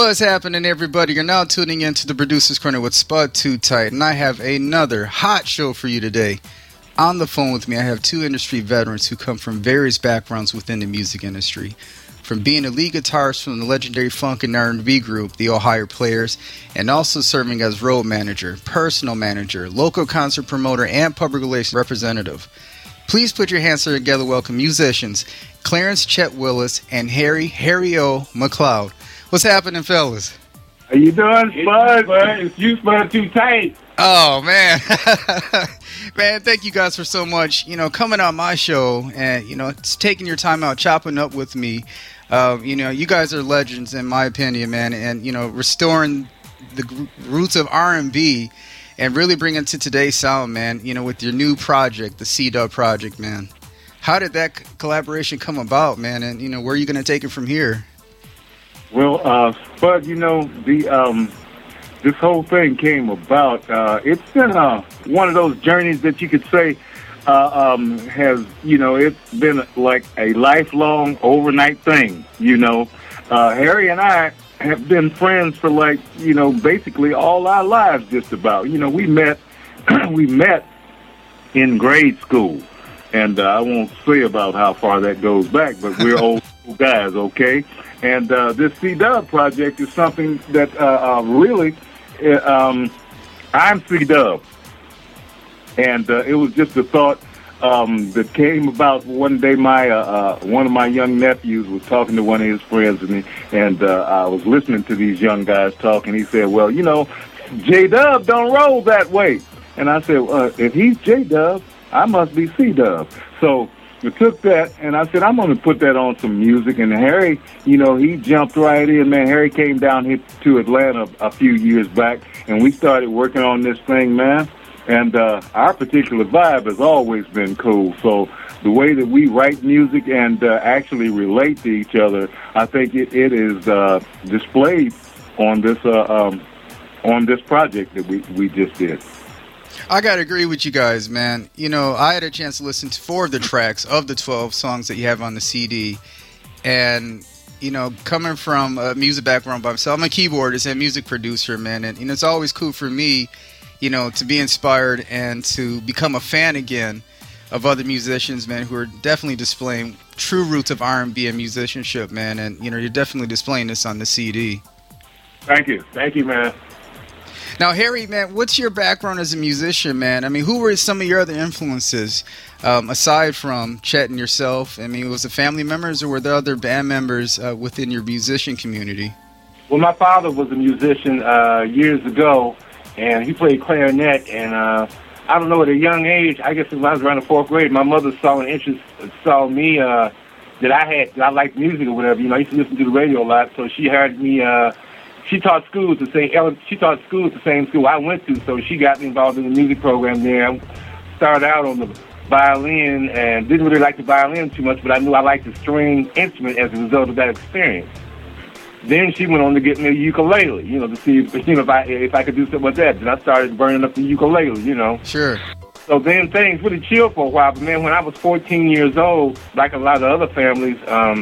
What's happening, everybody? You're now tuning into the Producer's Corner with Spud Too Tight, and I have another hot show for you today. On the phone with me, I have two industry veterans who come from various backgrounds within the music industry. From being a lead guitarist from the legendary funk and R&B group, the Ohio Players, and also serving as road manager, personal manager, local concert promoter, and public relations representative. Please put your hands together. Welcome musicians Clarence Chet Willis and Harry O. McLeod. What's happening, fellas? How you doing, Spud? It's you, Spud Too Tight. Oh, man. Man, thank you guys for so much, coming on my show and, it's taking your time out, chopping up with me. You guys are legends, in my opinion, man, and, restoring the roots of R&B and really bringing it to today's sound, man, with your new project, the C-Dub project, man. How did that collaboration come about, man, and, where are you going to take it from here? Well, Spud, this whole thing came about. It's been one of those journeys that you could say it's been like a lifelong overnight thing. Harry and I have been friends for basically all our lives, just about. We met in grade school, and I won't say about how far that goes back, but we're old guys, okay? And this C-Dub project is something that really, I'm C-Dub. And it was just a thought that came about one day. One of my young nephews was talking to one of his friends, and I was listening to these young guys talk, and he said, well, J-Dub don't roll that way. And I said, if he's J-Dub, I must be C-Dub. So we took that, and I said, I'm going to put that on some music. And Harry, he jumped right in, man. Harry came down here to Atlanta a few years back, and we started working on this thing, man. And our particular vibe has always been cool. So the way that we write music and actually relate to each other, I think it is displayed on this project that we just did. I got to agree with you guys, man. I had a chance to listen to 4 of the tracks of the 12 songs that you have on the CD. And, coming from a music background by myself, I'm a keyboardist and music producer, man. And, it's always cool for me, to be inspired and to become a fan again of other musicians, man, who are definitely displaying true roots of R&B and musicianship, man. And, you're definitely displaying this on the CD. Thank you. Thank you, man. Now, Harry, man, what's your background as a musician, man? I mean, who were some of your other influences aside from Chet and yourself? I mean, was it family members or were there other band members within your musician community? Well, my father was a musician years ago, and he played clarinet. And I don't know, at a young age, I guess when I was around the 4th grade, my mother saw me that I liked music or whatever. I used to listen to the radio a lot, so she hired me. She taught schools at the same school I went to, so she got me involved in the music program there. I started out on the violin and didn't really like the violin too much, but I knew I liked the string instrument as a result of that experience. Then she went on to get me a ukulele, to see if I could do something with that. Then I started burning up the ukulele, Sure. So then things really chilled for a while, but man, when I was 14 years old, like a lot of other families,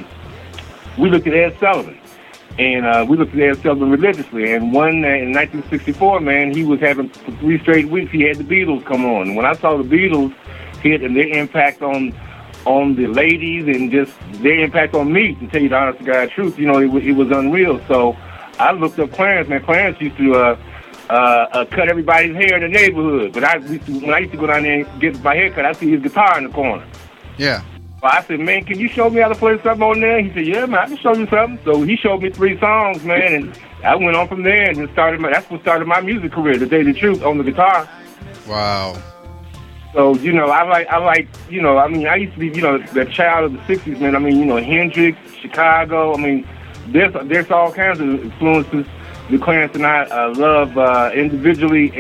we looked at Ed Sullivan. And we looked at Ed Sullivan religiously. And in 1964, man, he was having, for 3 straight weeks, he had the Beatles come on. And when I saw the Beatles hit and their impact on the ladies and just their impact on me, to tell you the honest to God truth, it was unreal. So I looked up Clarence, man. Clarence used to cut everybody's hair in the neighborhood. But when I used to go down there and get my hair cut, I'd see his guitar in the corner. Yeah. Well, I said, man, can you show me how to play something on there? He said, yeah, man, I can show you something. So he showed me 3 songs, man, and I went on from there and just that's what started my music career, to tell you the truth, on the guitar. Wow. So, I used to be, the child of the 60s, man. I mean, Hendrix, Chicago. I mean, there's all kinds of influences that Clarence and I love individually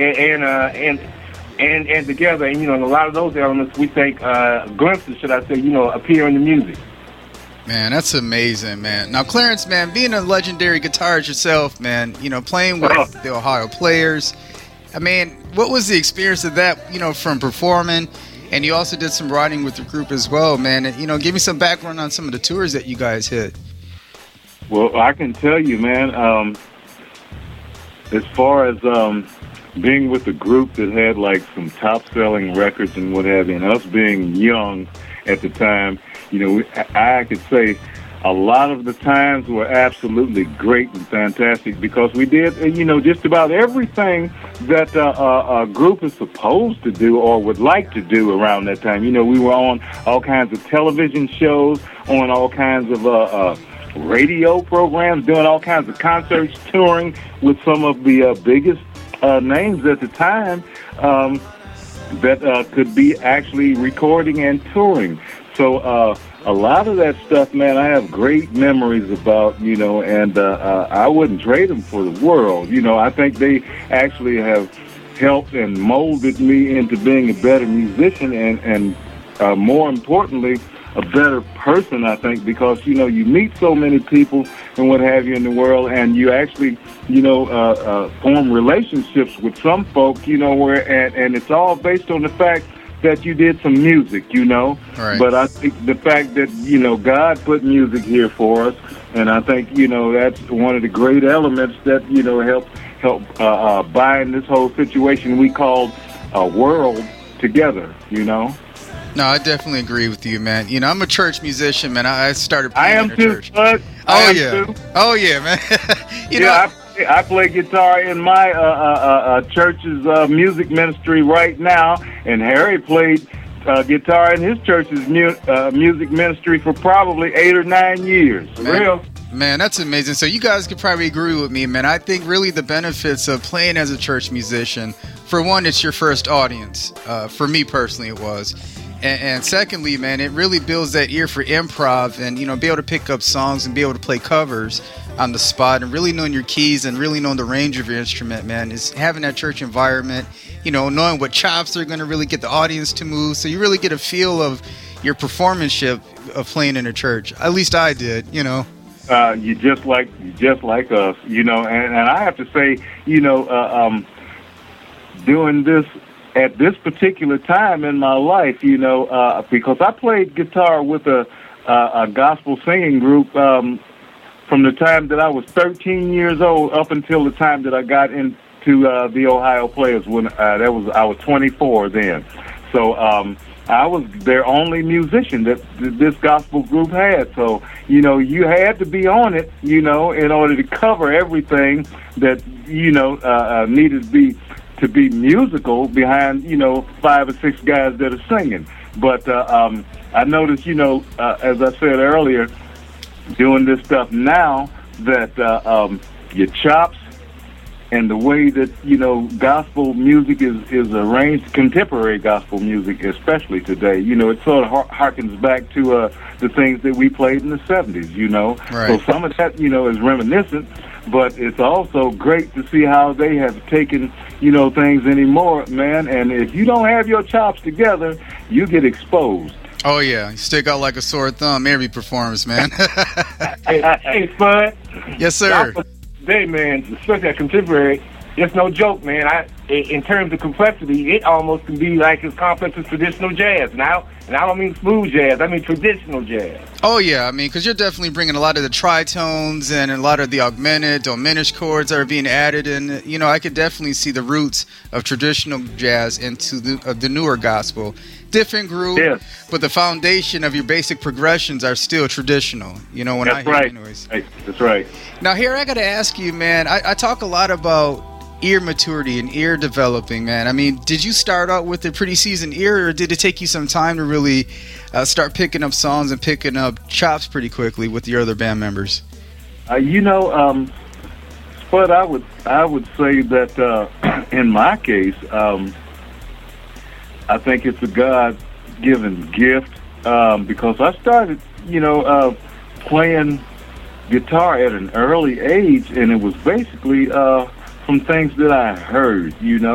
and together, and a lot of those elements we think glimpses, should I say, appear in the music. Man, that's amazing, man. Now, Clarence, man, being a legendary guitarist yourself, man, playing with the Ohio Players, I mean, what was the experience of that, from performing, and you also did some writing with the group as well, man, and, give me some background on some of the tours that you guys hit. Well, I can tell you, man, as far as being with a group that had like some top-selling records and what have you, and us being young at the time, I could say a lot of the times were absolutely great and fantastic because we did, just about everything that a group is supposed to do or would like to do around that time. We were on all kinds of television shows, on all kinds of radio programs, doing all kinds of concerts, touring with some of the biggest names at the time that could be actually recording and touring. So a lot of that stuff, man, I have great memories about, and I wouldn't trade them for the world. I think they actually have helped and molded me into being a better musician and more importantly, a better person, I think, because, you meet so many people and what have you in the world, and you actually, form relationships with some folks, and it's all based on the fact that you did some music, Right. But I think the fact that, God put music here for us, and I think, that's one of the great elements that, help bind this whole situation we call a world together, No, I definitely agree with you, man. I'm a church musician, man. I started I playing am in a too, church. bud. Oh yeah, man. I play guitar in my church's music ministry right now, and Harry played guitar in his church's music ministry for probably 8 or 9 years. Man, that's amazing. So you guys could probably agree with me, man. I think really the benefits of playing as a church musician, for one, it's your first audience. For me personally, it was. And secondly, man, it really builds that ear for improv and, be able to pick up songs and be able to play covers on the spot and really knowing your keys and really knowing the range of your instrument, man, is having that church environment, knowing what chops are going to really get the audience to move. So you really get a feel of your performanceship of playing in a church. At least I did, You just like us, and I have to say, doing this at this particular time in my life, because I played guitar with a gospel singing group from the time that I was 13 years old up until the time that I got into the Ohio Players when I was 24 then. So I was their only musician that this gospel group had. So, you had to be on it, in order to cover everything that, needed to be musical behind, 5 or 6 guys that are singing. But I noticed, as I said earlier, doing this stuff now that your chops and the way that, gospel music is arranged, contemporary gospel music, especially today, it sort of harkens back to the things that we played in the 70s, Right. So some of that, is reminiscent, but it's also great to see how they have taken, things anymore, man. And if you don't have your chops together, you get exposed. Oh, yeah. You stick out like a sore thumb every performance, man. Hey, Spud. Yes, sir. Today, man, especially at contemporary, it's no joke, man. In terms of complexity, it almost can be like as complex as traditional jazz. Now, and I don't mean smooth jazz, I mean traditional jazz. Oh, yeah. Because you're definitely bringing a lot of the tritones and a lot of the augmented, diminished chords that are being added. And, I could definitely see the roots of traditional jazz into the newer gospel. Different groove, Yes. but the foundation of your basic progressions are still traditional. When That's I hear right. it anyways. That's right. Now, here I got to ask you, man. I talk a lot about ear maturity and ear developing, man. Did you start out with a pretty seasoned ear, or did it take you some time to really start picking up songs and picking up chops pretty quickly with your other band members? Spud, I would say that in my case, I think it's a God-given gift because I started, playing guitar at an early age, and it was basically from things that I heard.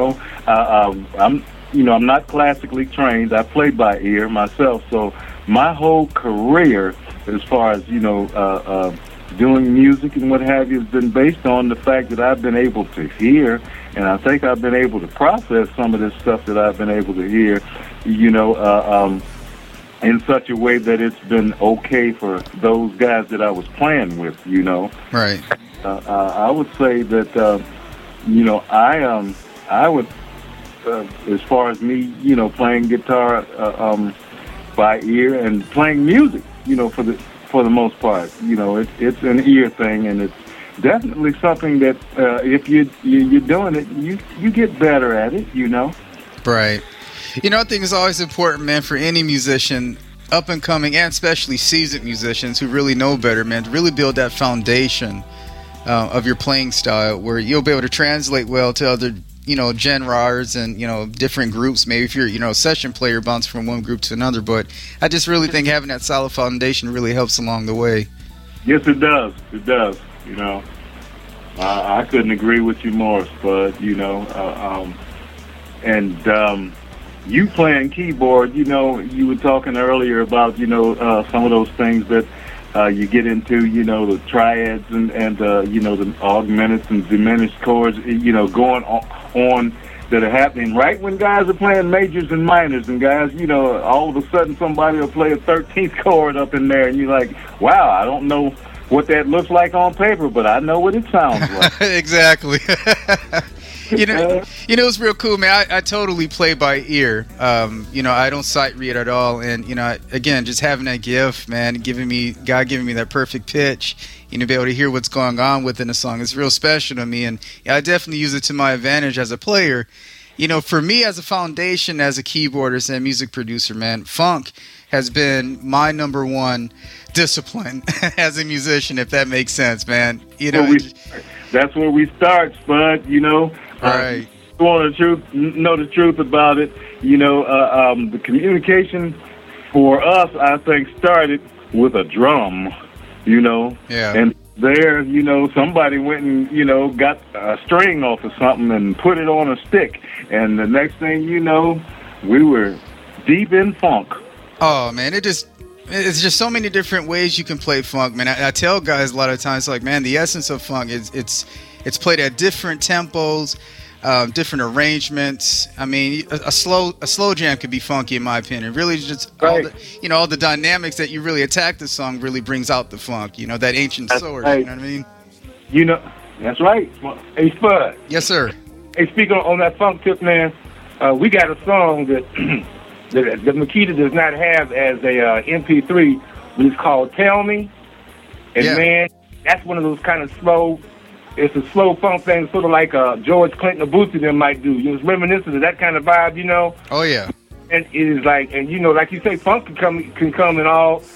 I'm not classically trained. I play by ear myself, so my whole career, as far as doing music and what have you, has been based on the fact that I've been able to hear, and I think I've been able to process some of this stuff that I've been able to hear, in such a way that it's been okay for those guys that I was playing with, Right. I would say that, I would, as far as me, playing guitar by ear and playing music, for the most part, it's an ear thing, and it's definitely something that if you're doing it, you get better at it, Right. I think it's always important, man, for any musician, up and coming, and especially seasoned musicians who really know better, man, to really build that foundation of your playing style, where you'll be able to translate well to other, genres and, different groups. Maybe if you're, a session player, bounce from one group to another. But I just really think having that solid foundation really helps along the way. Yes, it does. It does. I couldn't agree with you more, Spud. You playing keyboard, you were talking earlier about, some of those things that you get into, the triads and the augmented and diminished chords, going on that are happening right when guys are playing majors and minors, and guys, all of a sudden somebody will play a 13th chord up in there, and you're like, wow, I don't know what that looks like on paper, but I know what it sounds like. Exactly. It's real cool, man. I totally play by ear. I don't sight read at all, and again, just having that gift, man, God giving me that perfect pitch, be able to hear what's going on within a song is real special to me, and I definitely use it to my advantage as a player. For me as a foundation, as a keyboardist and music producer, man, funk has been my number one discipline as a musician, if that makes sense, man. That's where we start, Spud. Right. Know the truth about it. The communication for us, I think, started with a drum. Yeah. And there, somebody went and got a string off of something and put it on a stick, and the next thing you know, we were deep in funk. Oh man, it's just so many different ways you can play funk, man. I tell guys a lot of times, like, man, the essence of funk is it's played at different tempos, different arrangements. I mean, a slow jam could be funky in my opinion. Really, just right. all the dynamics that you really attack the song really brings out the funk. That ancient source. Right. You know what I mean? That's right. Hey, Spud. Yes, sir. Hey, speaking on that funk tip, man, we got a song that that Makita does not have as a MP3, but it's called "Tell Me," and man, that's one of those kind of slow. It's a slow funk thing, sort of like George Clinton or Bootsy them might do. It's reminiscent of that kind of vibe, Oh yeah. And it is like, and like you say, funk can come in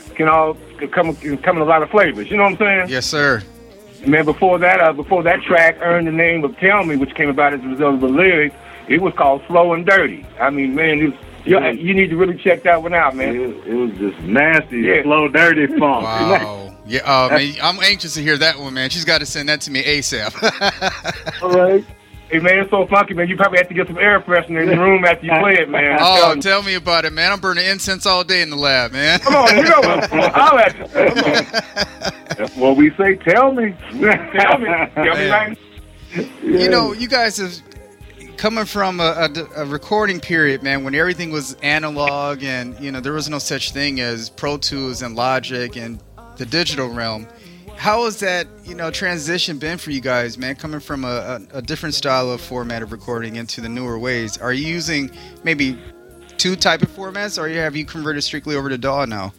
a lot of flavors. You know what I'm saying? Yes, sir. Man, before that track earned the name of "Tell Me," which came about as a result of the lyrics. It was called "Slow and Dirty." I mean, man, you need to really check that one out, man. It was just nasty, slow, dirty funk. Wow. Yeah, man, I'm anxious to hear that one, man. She's got to send that to me ASAP. All right. Hey, man, it's so funky, man. You probably have to get some air freshener in the room after you play it, man. Oh, tell me about it, man. I'm burning incense all day in the lab, man. Come on, I'll let you. That's what we say. Tell me. Tell me right. You guys have coming from a recording period, man, when everything was analog and, there was no such thing as Pro Tools and Logic and the digital realm. How has that, transition been for you guys, man, coming from a different style of format of recording into the newer ways? Are you using maybe two type of formats, or have you converted strictly over to DAW now?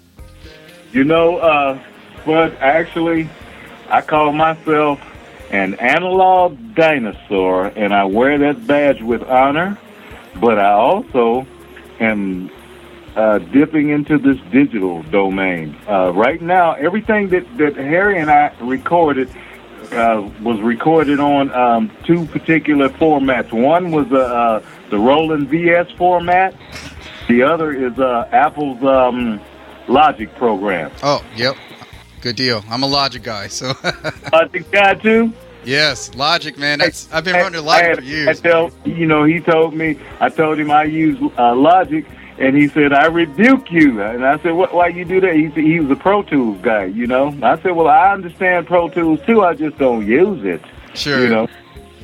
But actually, I call myself an analog dinosaur, and I wear that badge with honor, but I also am dipping into this digital domain. Right now, everything that Harry and I recorded was recorded on two particular formats. One was the Roland VS format. The other is Apple's Logic program. Oh, yep. Good deal. I'm a Logic guy, so. Logic guy too? Yes, Logic, man. I've been running Logic for years. He told me, I told him I use Logic, and he said, I rebuke you. And I said, why you do that? He said, he was a Pro Tools guy, I said, well, I understand Pro Tools too, I just don't use it. Sure.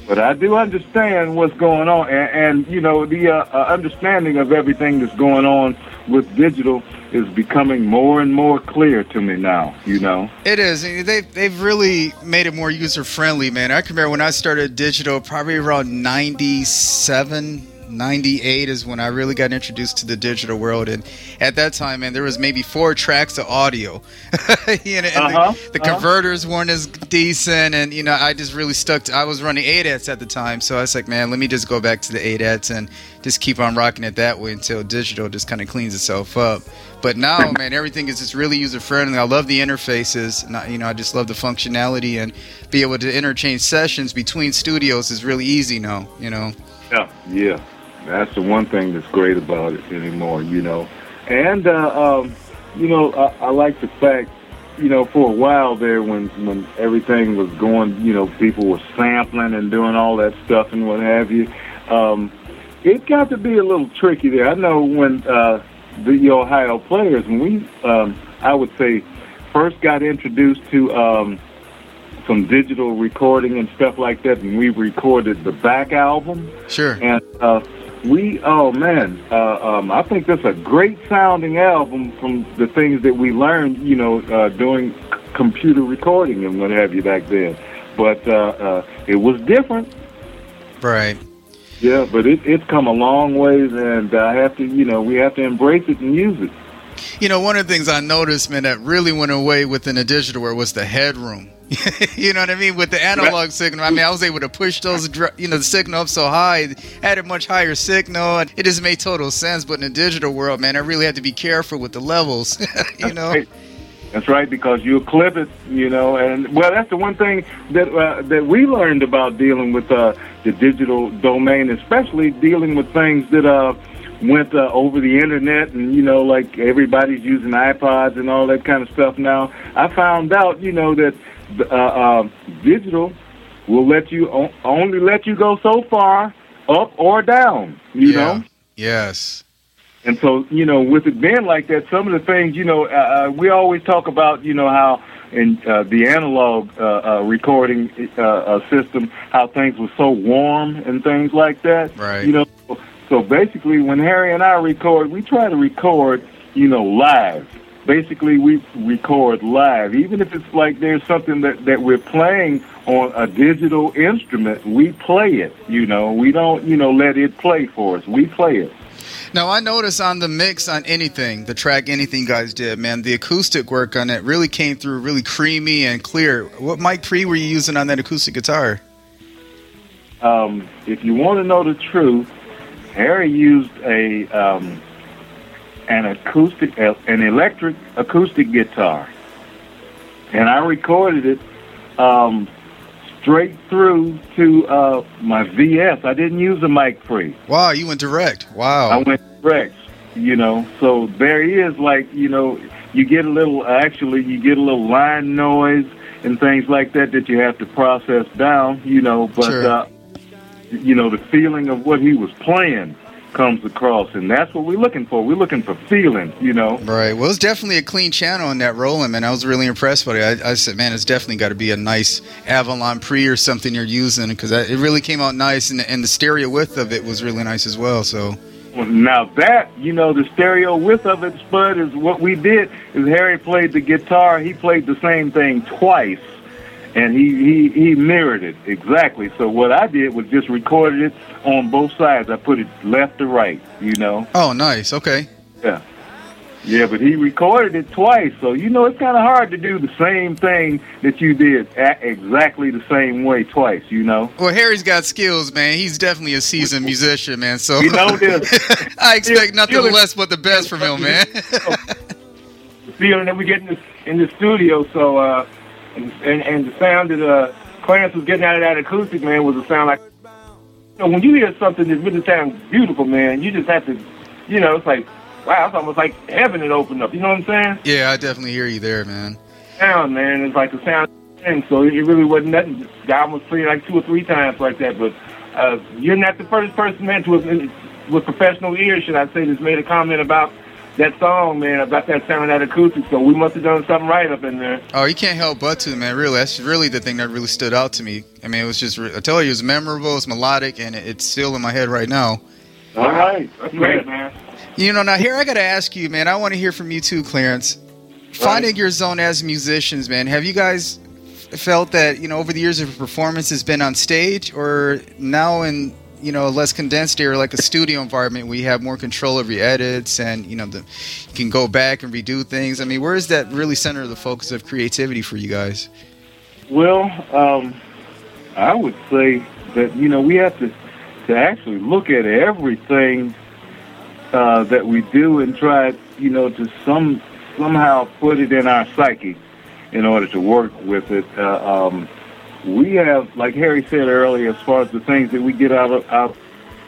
But I do understand what's going on, and you know, the understanding of everything that's going on with digital is becoming more and more clear to me now. You know, It is. They've really made it more user friendly, man. I can remember when I started digital, probably around 97, 98 is when I really got introduced to the digital world, and at that time, man, there was maybe 4 tracks of audio. You know, and the converters weren't as decent, and you know, I just really stuck to. I was running ADATs at the time, so I was like, man, let me just go back to the ADATs and just keep on rocking it that way until digital just kind of cleans itself up. But now, man, everything is just really user friendly. I love the interfaces, and I just love the functionality, and be able to interchange sessions between studios is really easy now. You know. Yeah. That's the one thing that's great about it anymore, you know. And, you know, I like the fact, you know, for a while there when everything was going, you know, people were sampling and doing all that stuff and what have you, it got to be a little tricky there. I know when the Ohio Players, when we, I would say, first got introduced to some digital recording and stuff like that, and we recorded the back album. Sure. And I think that's a great sounding album from the things that we learned, you know, doing computer recording and what have you back then. But it was different. Right. Yeah, but it's come a long ways, and I have to, you know, we have to embrace it and use it. You know, one of the things I noticed, man, that really went away within the digital world was the headroom. You know what I mean? With the analog signal, I mean, I was able to push those, you know, the signal up so high, had a much higher signal, and it just made total sense. But in the digital world, man, I really had to be careful with the levels, you know? That's right, because you'll clip it, you know, and, well, that's the one thing that we learned about dealing with the digital domain, especially dealing with things that went over the internet, and, you know, like everybody's using iPods and all that kind of stuff now. I found out, you know, that digital will only let you go so far up or down, you know? Yes. And so, you know, with it being like that, some of the things, you know, we always talk about, you know, how in the analog recording system, how things were so warm and things like that. Right. You know, so basically when Harry and I record, we try to record, you know, live. Basically, we record live. Even if it's like there's something that we're playing on a digital instrument, we play it, you know. We don't, you know, let it play for us. We play it. Now, I noticed on the mix on Anything, the track Anything guys did, man, the acoustic work on it really came through really creamy and clear. What mic pre were you using on that acoustic guitar? If you want to know the truth, Harry used an electric acoustic guitar, and I recorded it straight through to my VS. I didn't use a mic pre. Wow, you went direct. Wow. I went direct, you know. So there is, like, you know, you get a little line noise and things like that you have to process down, you know, but sure. You know, the feeling of what he was playing comes across, and that's what we're looking for. We're looking for feeling, you know. Right. Well, it's definitely a clean channel in that rolling, man. I was really impressed with it. I said, man, it's definitely got to be a nice Avalon pre or something you're using, because it really came out nice, and the stereo width of it was really nice as well. So. Well, now that, you know, the stereo width of it, Spud, is what we did. Is Harry played the guitar. He played the same thing twice. And he mirrored it exactly. So what I did was just recorded it on both sides. I put it left to right, you know. Oh, nice. Okay. Yeah, but he recorded it twice. So, you know, it's kind of hard to do the same thing that you did exactly the same way twice, you know. Well, Harry's got skills, man. He's definitely a seasoned musician, man. So you know this. I expect nothing less but the best from him, man. The feeling that we get in the studio, so... And the sound that Clarence was getting out of that acoustic, man, was a sound like... You know, when you hear something that really sounds beautiful, man, you just have to... You know, it's like, wow, it's almost like heaven had opened up. You know what I'm saying? Yeah, I definitely hear you there, man. Sound, man, it's like the sound thing. So it really wasn't nothing. I almost played like 2 or 3 times like that. But you're not the first person, man, with professional ears, should I say, that's made a comment about that song, man, about that sound, that acoustic. So we must have done something right up in there. Oh, you can't help but to, man. Really, that's really the thing that really stood out to me. I mean, it was just, I tell you, it was memorable, it's melodic, and it's still in my head right now. All right. That's great, man. You know, now here I got to ask you, man, I want to hear from you too, Clarence. Right. Finding your zone as musicians, man, have you guys felt that, you know, over the years of performance has been on stage, or now in, you know, a less condensed era, like a studio environment where you have more control of your edits and, you know, you can go back and redo things? I mean, where is that really center of the focus of creativity for you guys? Well, I would say that, you know, we have to actually look at everything that we do and try, you know, to somehow put it in our psyche in order to work with it. We have, like Harry said earlier, as far as the things that we get out of,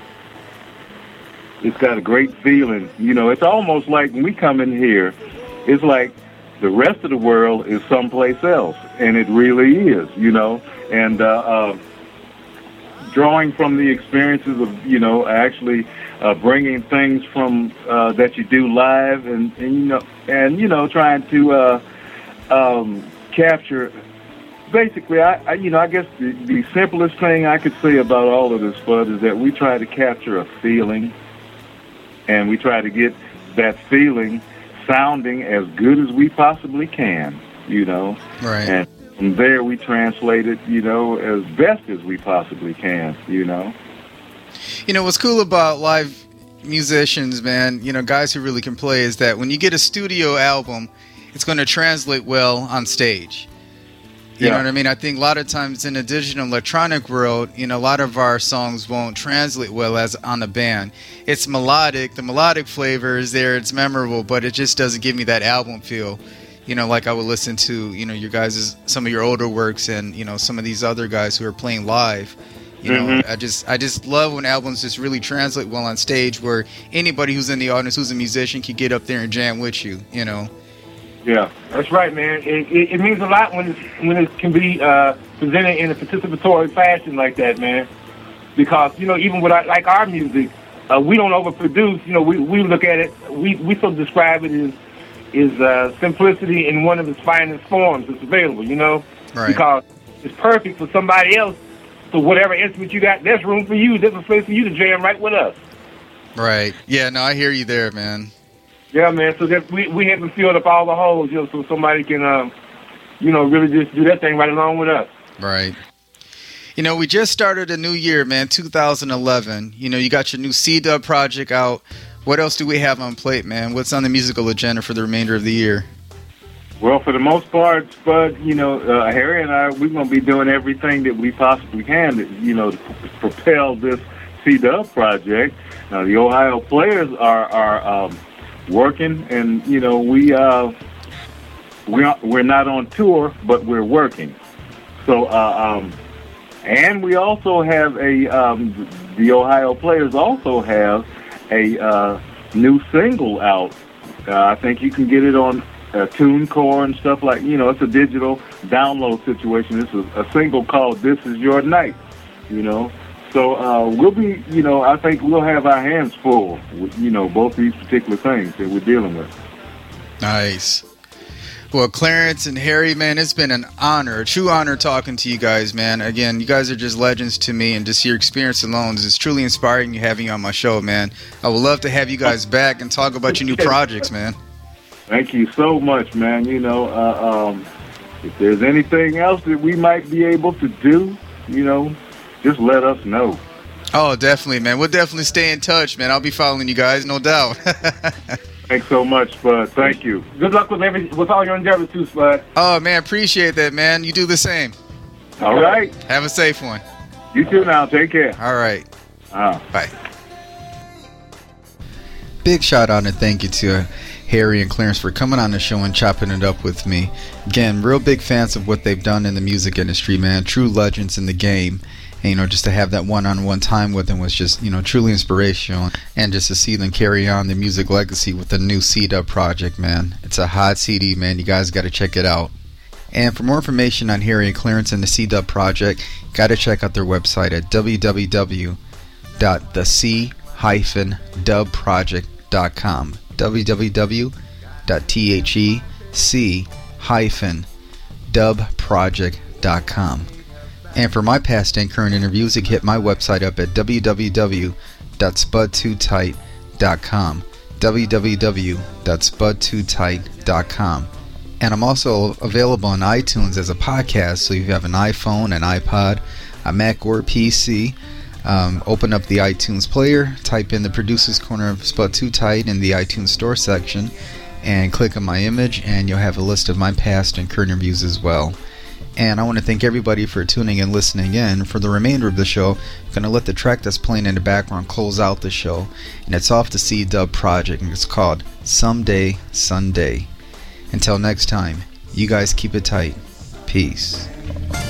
it's got a great feeling. You know, it's almost like when we come in here, it's like the rest of the world is someplace else, and it really is, you know. And drawing from the experiences of, you know, actually bringing things from that you do live, and you know, trying to capture. Basically, I guess the simplest thing I could say about all of this, Spud, is that we try to capture a feeling, and we try to get that feeling sounding as good as we possibly can, you know. Right. And from there, we translate it, you know, as best as we possibly can, you know. You know, what's cool about live musicians, man, you know, guys who really can play, is that when you get a studio album, it's going to translate well on stage. You know what I mean? I think a lot of times in the digital electronic world, you know, a lot of our songs won't translate well as on the band. It's melodic. The melodic flavor is there. It's memorable, but it just doesn't give me that album feel. You know, like I would listen to, you know, your guys' some of your older works and, you know, some of these other guys who are playing live. You know, I just love when albums just really translate well on stage, where anybody who's in the audience who's a musician can get up there and jam with you, you know. Yeah, that's right, man. It means a lot when it can be presented in a participatory fashion like that, man. Because, you know, even with like our music, we don't overproduce. You know, we look at it, we sort of describe it as simplicity in one of its finest forms that's available, you know? Right. Because it's perfect for somebody else. So whatever instrument you got, there's room for you. There's a place for you to jam right with us. Right. Yeah, no, I hear you there, man. Yeah, man. So that we haven't filled up all the holes, you know, so somebody can, you know, really just do that thing right along with us. Right. You know, we just started a new year, man, 2011. You know, you got your new C-Dub project out. What else do we have on plate, man? What's on the musical agenda for the remainder of the year? Well, for the most part, Spud, you know, Harry and I, we're going to be doing everything that we possibly can to, you know, to propel this C-Dub project. Now, the Ohio Players are working, and, you know, we're not on tour, but we're working. So, and we also have the Ohio Players also have a new single out. I think you can get it on TuneCore and stuff like, you know, it's a digital download situation. It's a single called This Is Your Night, you know. So we'll be, you know, I think we'll have our hands full with, you know, both these particular things that we're dealing with. Nice. Well, Clarence and Harry, man, it's been an honor, a true honor talking to you guys, man. Again, you guys are just legends to me, and just your experience alone is truly inspiring having you on my show, man. I would love to have you guys back and talk about your new projects, man. Thank you so much, man. You know, if there's anything else that we might be able to do, you know, just let us know. Oh, definitely, man. We'll definitely stay in touch, man. I'll be following you guys, no doubt. Thanks so much, Spud. Thank you. Good luck with all your endeavors too, Spud. Oh, man, appreciate that, man. You do the same. All right. Have a safe one. You too now. Take care. All right. Bye. Big shout out and thank you to Harry and Clarence for coming on the show and chopping it up with me. Again, real big fans of what they've done in the music industry, man. True legends in the game. And, you know, just to have that one-on-one time with them was just, you know, truly inspirational. And just to see them carry on the music legacy with the new C-Dub project, man. It's a hot CD, man. You guys got to check it out. And for more information on Harry and Clarence and the C-Dub project, got to check out their website at www.thec-dubproject.com. www.thec-dubproject.com. And for my past and current interviews, you can hit my website up at www.spud2tight.com. www.spud2tight.com. And I'm also available on iTunes as a podcast, so if you have an iPhone, an iPod, a Mac, or PC, open up the iTunes player, type in the Producer's Corner of Spud 2 Tight in the iTunes Store section, and click on my image, and you'll have a list of my past and current interviews as well. And I want to thank everybody for tuning and listening in. For the remainder of the show, I'm going to let the track that's playing in the background close out the show, and it's off the C-Dub project, and it's called Someday Sunday. Until next time, you guys keep it tight. Peace.